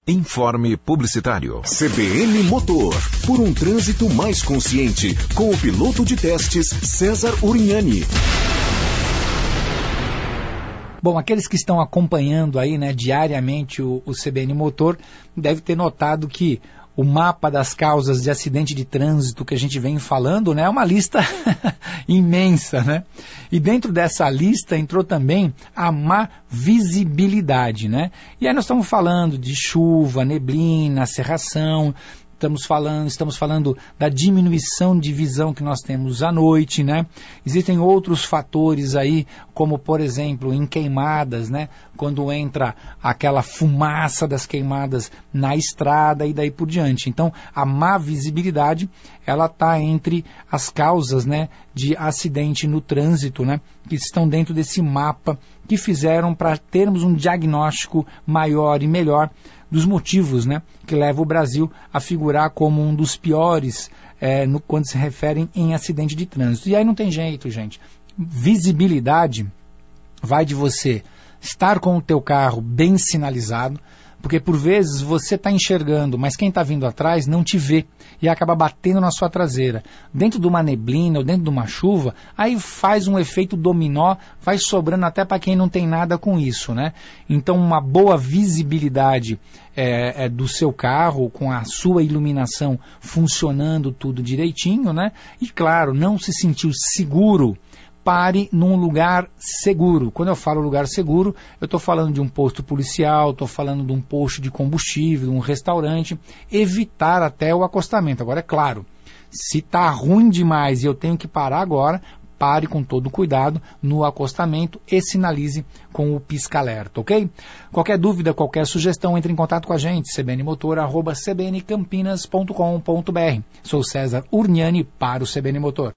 Informe publicitário. CBN Motor, por um trânsito mais consciente, com o piloto de testes César Urignani. Bom, aqueles que estão acompanhando aí, né, diariamente o CBN Motor, devem ter notado que o mapa das causas de acidente de trânsito que a gente vem falando, né, é uma lista imensa, né? E dentro dessa lista entrou também a má visibilidade, né? E aí nós estamos falando de chuva, neblina, cerração. Estamos falando da diminuição de visão que nós temos à noite, né? Existem outros fatores aí, como por exemplo em queimadas, né? Quando entra aquela fumaça das queimadas na estrada e daí por diante. Então, a má visibilidade, ela está entre as causas, né, de acidente no trânsito, né? Que estão dentro desse mapa que fizeram para termos um diagnóstico maior e melhor dos motivos, né, que levam o Brasil a figurar como um dos piores quando se referem em acidente de trânsito. E aí não tem jeito, gente. Visibilidade vai de você estar com o teu carro bem sinalizado, porque por vezes você está enxergando, mas quem está vindo atrás não te vê e acaba batendo na sua traseira. Dentro de uma neblina ou dentro de uma chuva, aí faz um efeito dominó, vai sobrando até para quem não tem nada com isso, né? Então uma boa visibilidade do seu carro, com a sua iluminação funcionando tudo direitinho, né? E claro, não se sentiu seguro, pare num lugar seguro. Quando eu falo lugar seguro, eu estou falando de um posto policial, estou falando de um posto de combustível, um restaurante, evitar até o acostamento. Agora, é claro, se está ruim demais e eu tenho que parar agora, pare com todo cuidado no acostamento e sinalize com o pisca-alerta, ok? Qualquer dúvida, qualquer sugestão, entre em contato com a gente, cbnmotor@cbncampinas.com.br. Sou César Urignani para o CBN Motor.